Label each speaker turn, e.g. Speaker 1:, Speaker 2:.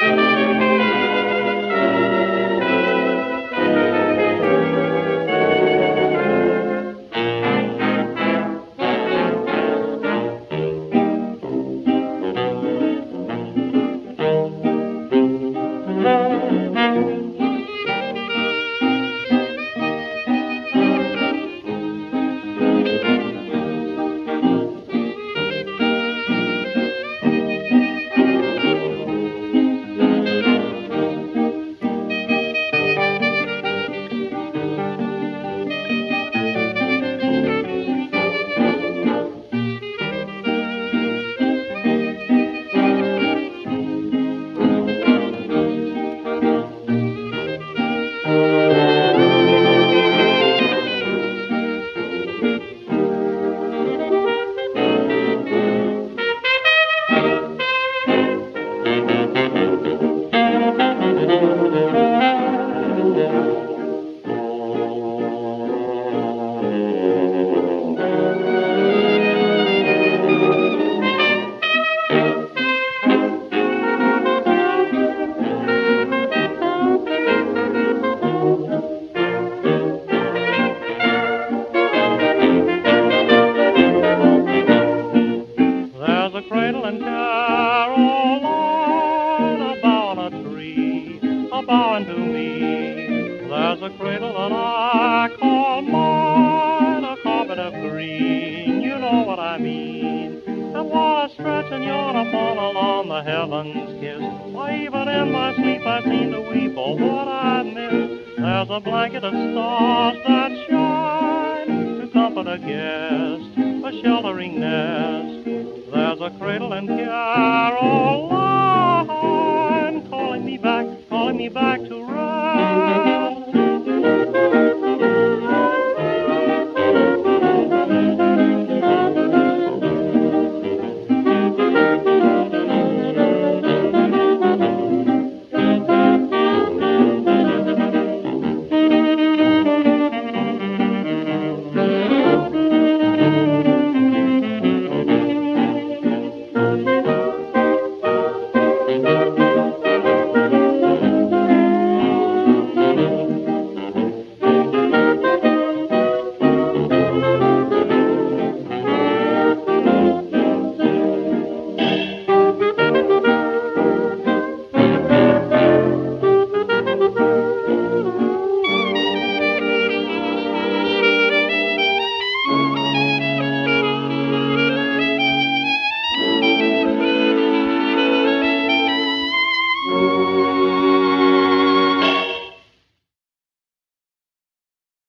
Speaker 1: There's a cradle and Caroline, a bough on a tree, a bowing to me. There's a cradle that I call mine, a carpet of green, you know what I mean. And while I stretch and yawn upon along the heavens kiss, why even in my sleep I seem to weep for what I miss. There's a blanket of stars that shine to comfort a guest, a sheltering nest. There's a cradle in Caroline.